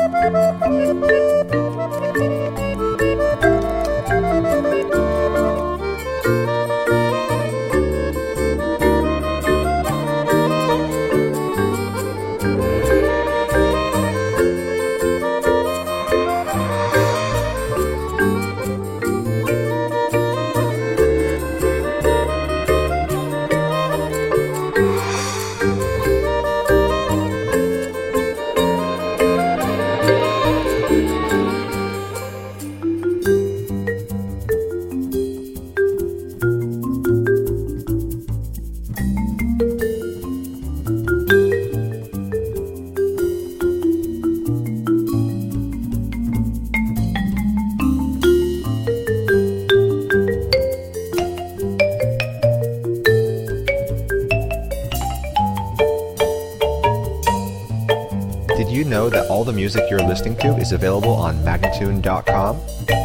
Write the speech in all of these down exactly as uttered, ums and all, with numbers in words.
Did you know that all the music you're listening to is available on Magnatune dot com?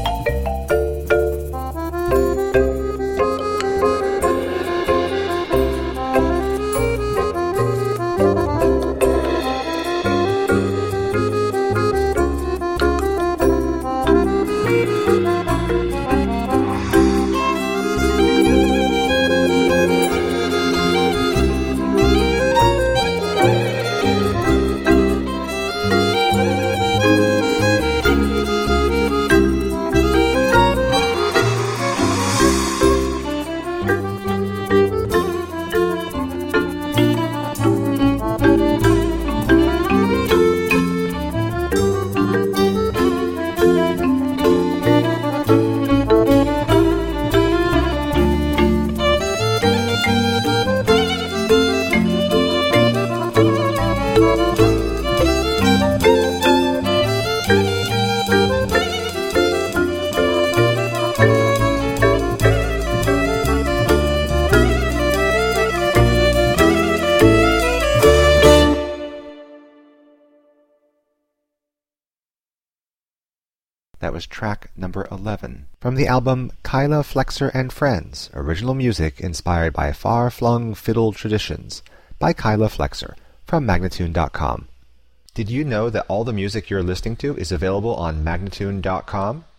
That was track number eleven from the album Kyla Flexer and Friends, original music inspired by far-flung fiddle traditions by Kyla Flexer from Magnatune dot com. Did you know that all the music you're listening to is available on Magnatune dot com?